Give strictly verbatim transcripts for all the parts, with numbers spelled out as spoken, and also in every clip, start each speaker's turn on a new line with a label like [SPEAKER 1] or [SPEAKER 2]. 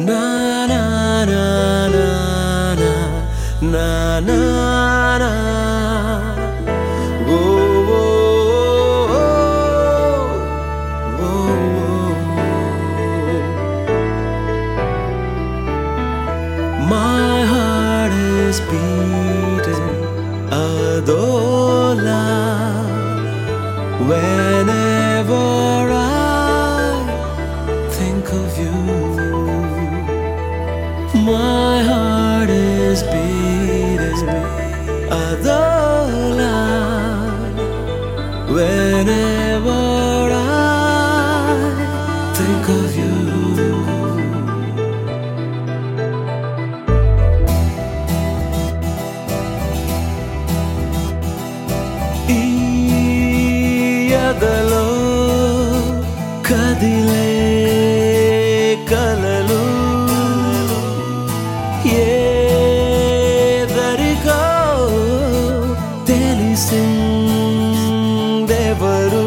[SPEAKER 1] Na na na na na na na na. Whoa, whoa, whoa, whoa. My heart is beating adola whenever I think of you. My heart is beating adola whenever I think of you. ఎదలో కదిలే కలలు ఏదరికో తెలిసిందెవరు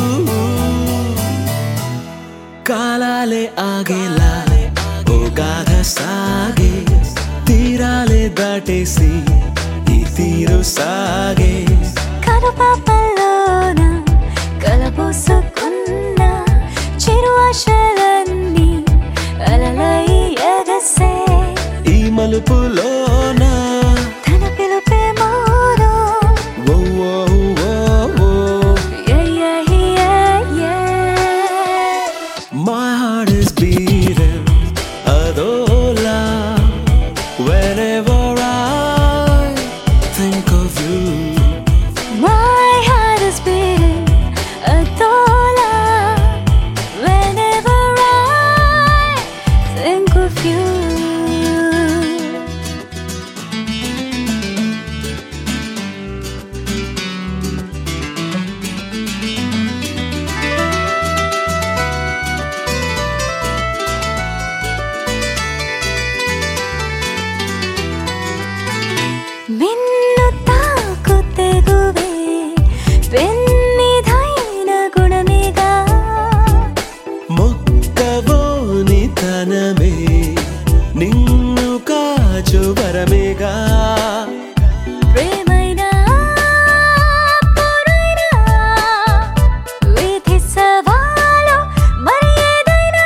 [SPEAKER 1] కాలాలే ఆగేలా ఓ గాథ సాగే తీరాలే దాటేసి ఈ తీరు సాగే
[SPEAKER 2] కనుపాపల్లోన కలబోసుకున్న చిరు ఆశలన్నీ అలలై ఎగసే
[SPEAKER 1] ఈ మలుపులోన
[SPEAKER 2] తన పిలుపే మౌనం
[SPEAKER 1] ఓ ఓ ఓ ఓ.
[SPEAKER 2] Yeah, yeah, yeah, yeah.
[SPEAKER 1] My heart is beating adola whenever I think of you.
[SPEAKER 2] My heart is beating adola whenever I think of you. మిన్ను తాకు తెగువే పెన్నిధైన గుణమేగా
[SPEAKER 1] మొక్కవోని తనమే నిన్ను కాచు వరమేగా
[SPEAKER 2] ప్రేమైనా పోరైనా విధి సవాలు మరి ఏదైనా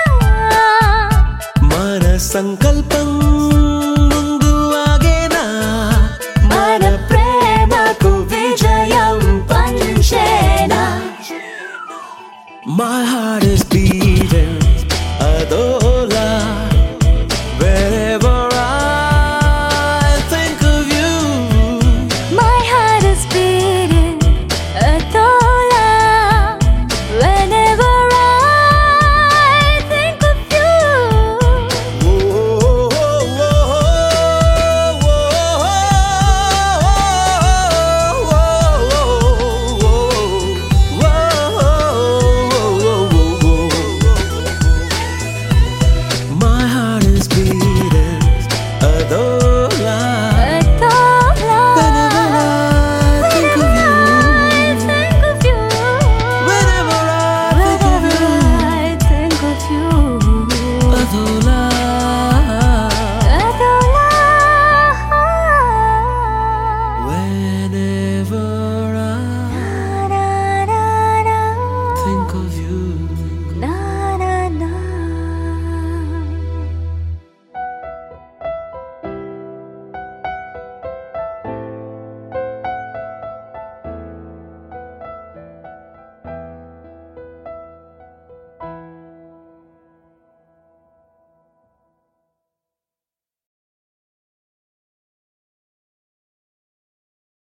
[SPEAKER 1] మన సంకల్పం ముందు ఆగేనా
[SPEAKER 2] మన ప్రేమకు విజయం పంచేనా.
[SPEAKER 1] My heart is beating